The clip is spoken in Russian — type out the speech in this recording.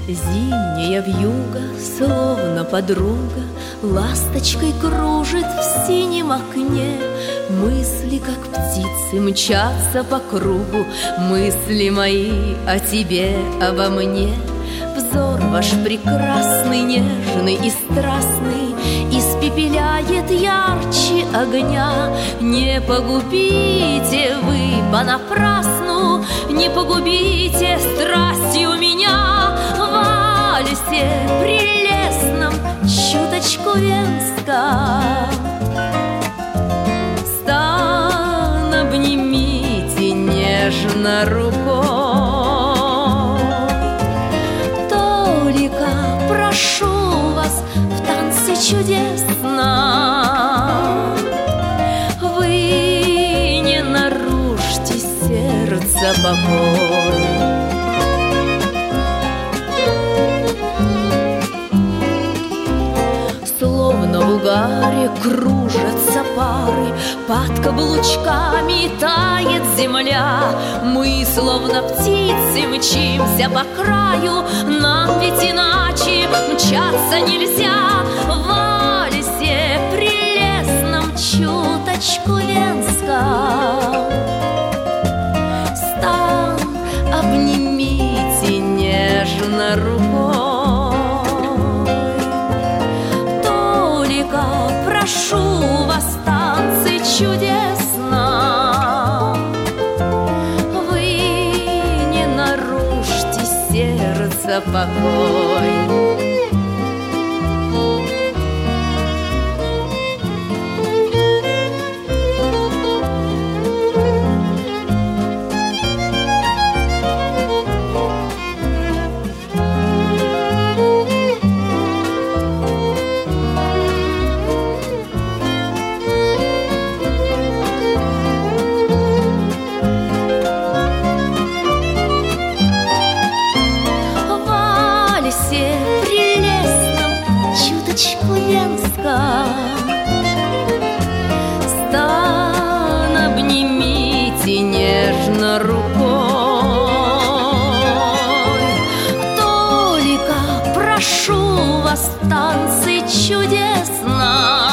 Зимняя вьюга, словно подруга, ласточкой кружит в синем окне. Мысли, как птицы, мчатся по кругу, мысли мои о тебе, обо мне. Взор ваш прекрасный, нежный и страстный испепеляет ярче огня. Не погубите вы понапрасну, не погубите страстью меня. В вальсе прелестном, чуточку венском, стан обнимите нежно рукой. Только прошу вас в танце чудесном, вы не нарушьте сердца покой. Словно в угаре кружатся пары, под каблучками тает земля. Мы, словно птицы, мчимся по краю, нам ведь иначе мчаться нельзя. В вальсе прелестном, чуточку венском, стан обнимите нежно рукой. Прошу вас, танцы чудесно, вы не нарушьте сердца покой. Стан обнимите нежно рукой. Только прошу вас, танцы чудесно,